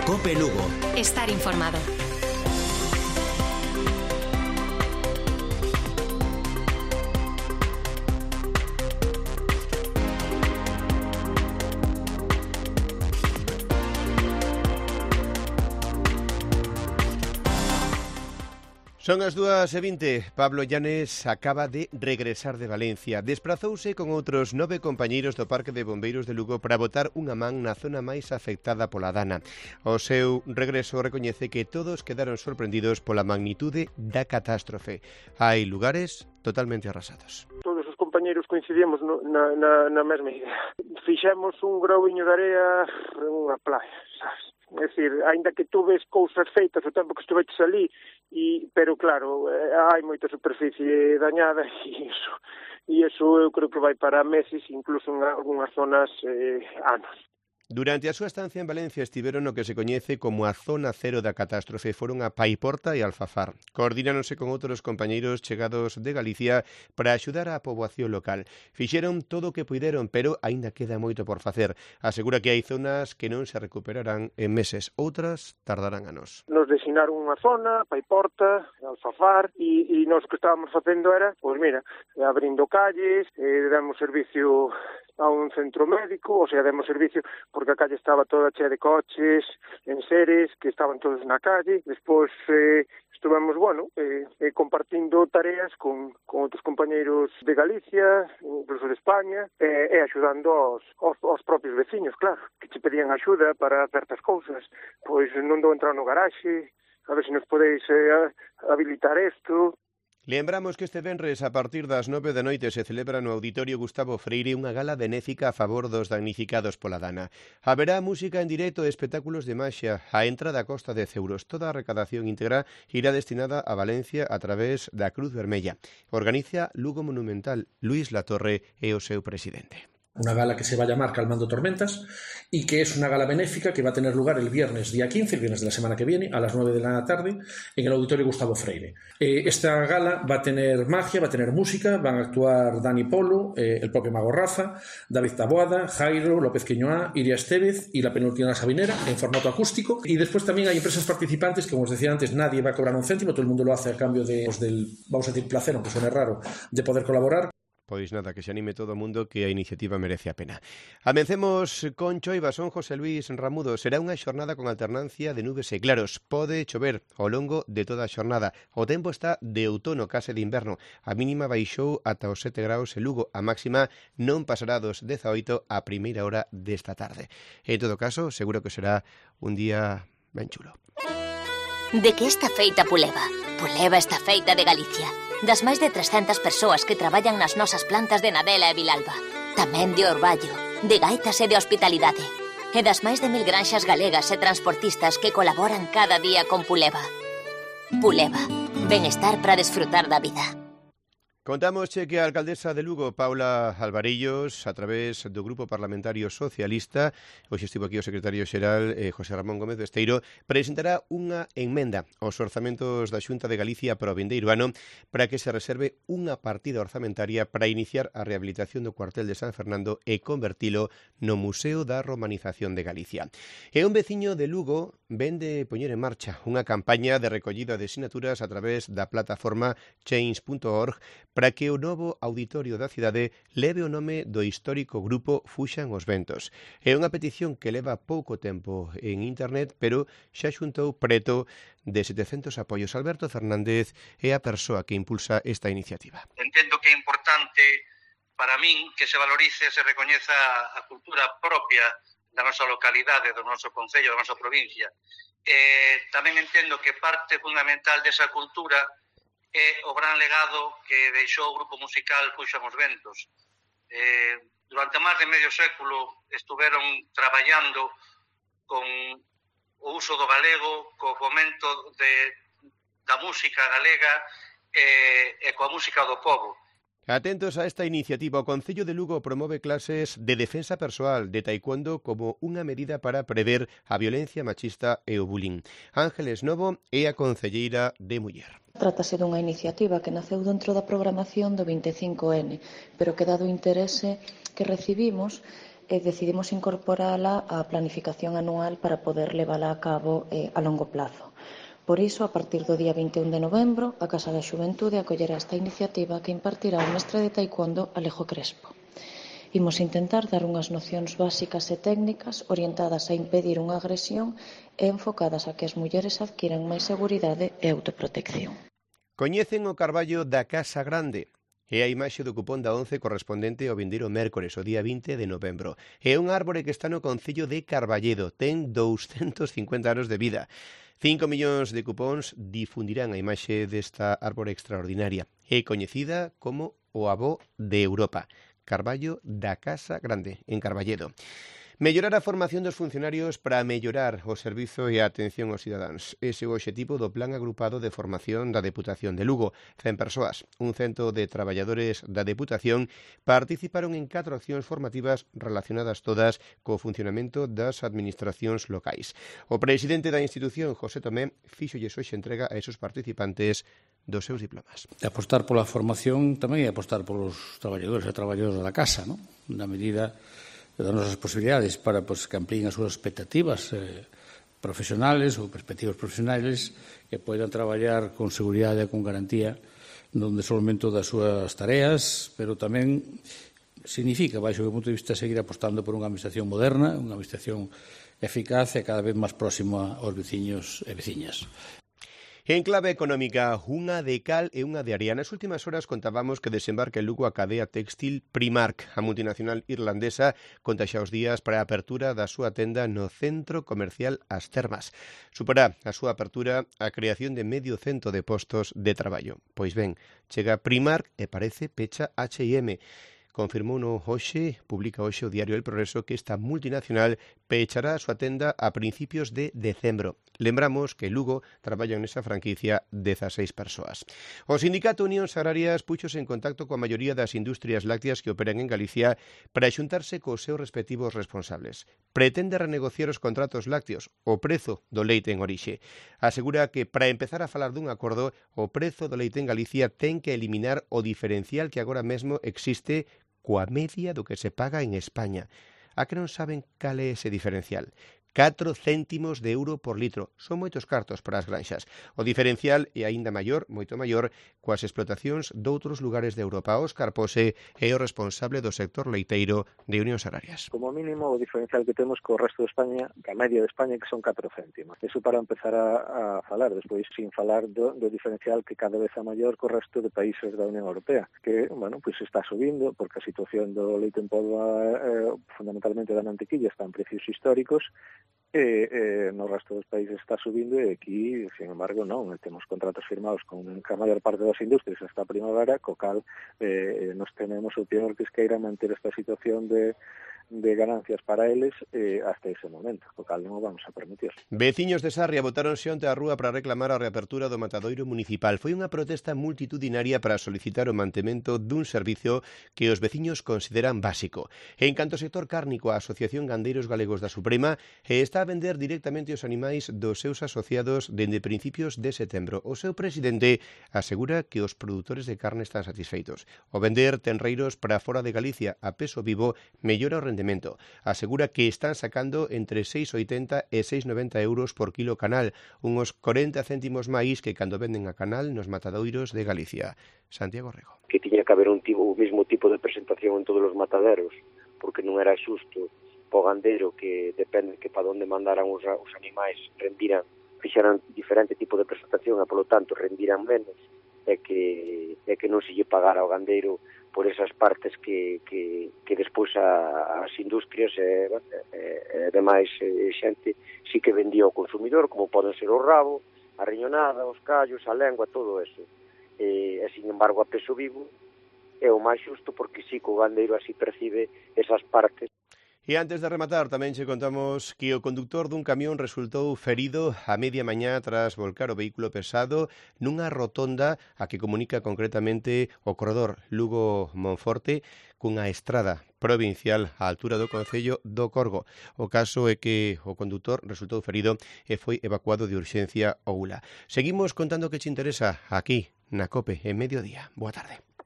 COPE Lugo. Estar informado. Son as 2:20. Pablo Llanes acaba de regresar de Valencia. Desprazouse con outros 9 compañeiros do Parque de Bombeiros de Lugo para botar unha man na zona máis afectada pola dana. O seu regreso recoñece que todos quedaron sorprendidos pola magnitude da catástrofe. Hai lugares totalmente arrasados. Todos os compañeiros coincidíamos na mesma idea. Fixemos un grauiño de area en unha playa, sabes? É dicir, aínda que tú ves cousas feitas o tempo que estuveches ali, pero claro, hai moita superficie dañada e iso eu creo que vai para meses, incluso en algunhas zonas anos. Durante a súa estancia en Valencia estiveron no que se coñece como a zona cero da catástrofe. Foron a Paiporta e Alfafar. Coordinánose con outros compañeiros chegados de Galicia para axudar á poboación local. Fixeron todo o que puideron, pero aínda queda moito por facer. Asegura que hai zonas que non se recuperarán en meses, outras tardarán anos. Nos designaron unha zona, Paiporta, Alfafar, e nós que estábamos facendo era, pois mira, abrindo calles, damos servicio a un centro médico, o sea, demos servicio porque a calle estaba toda chea de coches, enseres, que estaban todos na calle. Despois estuvemos, compartindo tareas con outros compañeiros de Galicia, incluso de España, e axudando aos propios veciños, claro, que che pedían axuda para certas cousas. Pois non dou entrar no garaxe, a ver se nos podeis habilitar isto. Lembramos que este venres a partir das 9 da noite se celebra no Auditorio Gustavo Freire unha gala benéfica a favor dos damnificados pola dana. Haberá música en directo e espectáculos de maxia. A entrada costa 10 euros. Toda a recadación íntegra irá destinada a Valencia a través da Cruz Vermella. Organiza Lugo Monumental. Luis Latorre é o seu presidente. Una gala que se va a llamar Calmando Tormentas y que es una gala benéfica que va a tener lugar el viernes día 15, el viernes de la semana que viene, a las 9 de la tarde, en el Auditorio Gustavo Freire. Esta gala va a tener magia, va a tener música, van a actuar Dani Polo, el propio Mago Rafa, David Taboada, Jairo, López Queñoá, Iria Estevez y la penúltima Sabinera en formato acústico. Y después también hay empresas participantes que, como os decía antes, nadie va a cobrar un céntimo, todo el mundo lo hace a cambio del, vamos a decir, placer, aunque suene raro, de poder colaborar. Pois nada, que se anime todo o mundo, que a iniciativa merece a pena. Amencemos con choiva, son José Luis Ramudo. Será unha xornada con alternancia de nubes e claros. Pode chover ao longo de toda a xornada. O tempo está de outono, case de inverno. A mínima baixou ata os 7 graus en Lugo. A máxima non pasará dos 18 a primeira hora desta tarde. En todo caso, seguro que será un día ben chulo. De que está feita Puleva? Puleva está feita de Galicia. Das máis de 300 persoas que traballan nas nosas plantas de Nadela e Vilalba. Tamén de Orballo, de Gaitas e de Hospitalidade. E das máis de 1000 granxas galegas e transportistas que colaboran cada día con Puleva. Puleva, benestar para desfrutar da vida. Contámosche que a alcaldesa de Lugo, Paula Alvarillos, a través do Grupo Parlamentario Socialista, hoxe estivo aquí o secretario xeral José Ramón Gómez Besteiro, presentará unha enmenda aos orzamentos da Xunta de Galicia para o vindeiro ano para que se reserve unha partida orzamentaria para iniciar a rehabilitación do cuartel de San Fernando e convertilo no Museo da Romanización de Galicia. E un veciño de Lugo vende poñer en marcha unha campaña de recollida de sinaturas a través da plataforma change.org para que o novo auditorio da cidade leve o nome do histórico grupo Fuxan os Ventos. É unha petición que leva pouco tempo en internet, pero xa xuntou preto de 700 apoios. Alberto Fernández é a persoa que impulsa esta iniciativa. Entendo que é importante para min que se valorice e se recoñeza a cultura propia da nosa localidade, do noso concello, da nosa provincia. Tamén entendo que parte fundamental desa cultura é o gran legado que deixou o grupo musical Fuxan os Ventos. Durante máis de medio século estuveron traballando con o uso do galego, co fomento da música galega e coa música do pobo. Atentos a esta iniciativa, o Concello de Lugo promove clases de defensa persoal de taekwondo como unha medida para prever a violencia machista e o bullying. Ángeles Novo é a concelleira de Muller. Trátase dunha iniciativa que naceu dentro da programación do 25N, pero que dado o interese que recibimos, decidimos incorporala á planificación anual para poder levala a cabo a longo plazo. Por iso, a partir do día 21 de novembro, a Casa da Xuventude acollerá esta iniciativa que impartirá o mestre de taekwondo Alejo Crespo. Imos intentar dar unhas nocións básicas e técnicas orientadas a impedir unha agresión e enfocadas a que as mulleres adquiran máis seguridade e autoprotección. Coñecen o carballo da Casa Grande. É a imaxe do cupón da 11 correspondente ao vindeiro mércores, o día 20 de novembro. É un árbore que está no concello de Carballedo. Ten 250 anos de vida. 5 millóns de cupóns difundirán a imaxe desta árbore extraordinaria. É coñecida como o avó de Europa. Carballo da Casa Grande, en Carballedo. Mellorar a formación dos funcionarios para mellorar o servizo e a atención aos cidadáns. Ese é o obxectivo do Plan Agrupado de Formación da Deputación de Lugo. 100 persoas, un cento de traballadores da Deputación participaron en 4 accións formativas relacionadas todas co funcionamento das administracións locais. O presidente da institución, José Tomé, fíxolles hoxe entrega a esos participantes dos seus diplomas. Apostar pola formación tamén é apostar polos traballadores e traballadoras da casa, non? Na medida das nosas posibilidades para que amplíen as súas expectativas profesionales ou perspectivas profesionales que poidan traballar con seguridade e con garantía no desenvolvemento das súas tareas, pero tamén significa, baixo o punto de vista, seguir apostando por unha administración moderna, unha administración eficaz e cada vez máis próxima aos veciños e veciñas. En clave económica, unha de cal e unha de area. Nas últimas horas contábamos que desembarca en Lugo a cadea textil Primark. A multinacional irlandesa conta xa os días para a apertura da súa tenda no centro comercial As Termas. Supera a súa apertura a creación de medio cento de postos de traballo. Pois ben, chega Primark e parece pecha H&M. Confirmou hoxe, publica hoxe o diario El Progreso que esta multinacional pechará a súa tenda a principios de decembro. Lembramos que Lugo traballan nesa franquicia 16 persoas. O Sindicato Unións Agrarias puxose en contacto coa maioría das industrias lácteas que operan en Galicia para xuntarse cos seus respectivos responsables. Pretende renegociar os contratos lácteos, o prezo do leite en orixe. Asegura que para empezar a falar dun acordo, o prezo do leite en Galicia ten que eliminar o diferencial que agora mesmo existe coa media do que se paga en España. A que non saben cal é ese diferencial? 4 céntimos de euro por litro. Son moitos cartos para as granxas. O diferencial é aínda maior, moito maior, coas explotacións doutros lugares de Europa. Óscar Pose é o responsable do sector leiteiro de Unións Agrarias. Como mínimo, o diferencial que temos co resto de España, a media de España, que son 4 céntimos. Eso para empezar a falar, despois sin falar do diferencial que cada vez é maior co resto de países da Unión Europea, que, bueno, pues está subindo, porque a situación do leite en polva, fundamentalmente da mantequilla, está en precios históricos, no resto dos países está subindo e aquí, sin embargo, non. Temos contratos firmados con a maior parte das industrias hasta a primavera, co cal nos tememos o peor que es que irá manter esta situación de ganancias para eles hasta ese momento, co cal non o vamos a permitir. Veciños de Sarria botáronse onte á rúa para reclamar a reapertura do matadoiro municipal. Foi unha protesta multitudinaria para solicitar o mantemento dun servicio que os veciños consideran básico. En canto ao sector cárnico, a Asociación Gandeiros Galegos da Suprema está a vender directamente os animais dos seus asociados dende principios de setembro. O seu presidente asegura que os produtores de carne están satisfeitos. O vender tenreiros para fora de Galicia a peso vivo mellora o rendemento. Asegura que están sacando entre 6,80 e 6,90 euros por kilo canal, unos 40 céntimos máis que cando venden a canal nos matadoiros de Galicia. Santiago Rego. Que tiña que haber o mesmo tipo de presentación en todos os mataderos, porque non era xusto po gandeiro que depende que para onde mandaran os animais fixeran diferente tipo de presentación e polo tanto rendiran menos e que non se lle pagara ao gandeiro por esas partes que despois as industrias e demais xente sí que vendía ao consumidor, como poden ser o rabo, a riñonada, os callos, a lengua, todo eso. E sin embargo a peso vivo é o máis xusto porque sí que o gandeiro así percibe esas partes. E antes de rematar, tamén che contamos que o conductor dun camión resultou ferido a media mañá tras volcar o vehículo pesado nunha rotonda a que comunica concretamente o corredor Lugo-Monforte cunha estrada provincial á altura do concello do Corgo. O caso é que o condutor resultou ferido e foi evacuado de urxencia ao ULA. Seguimos contando que che interesa aquí na COPE en Mediodía. Boa tarde.